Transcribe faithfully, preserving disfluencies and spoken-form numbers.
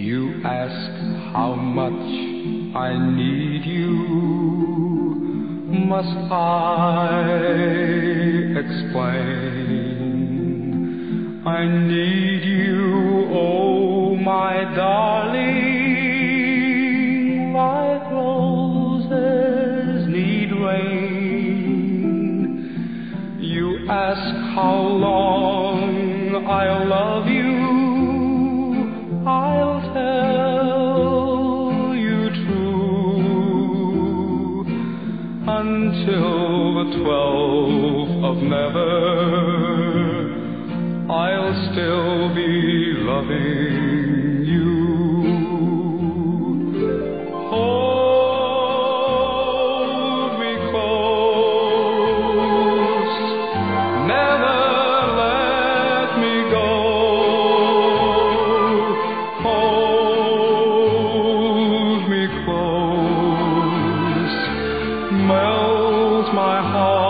You ask how much I need you. Must I explain? I need you, oh my darling, like roses need rain. You ask how long I'll love you. I'll tell you true, until the twelfth of never, I'll still be loving you. Hold me close, never let me go. Hold me close, melt my heart.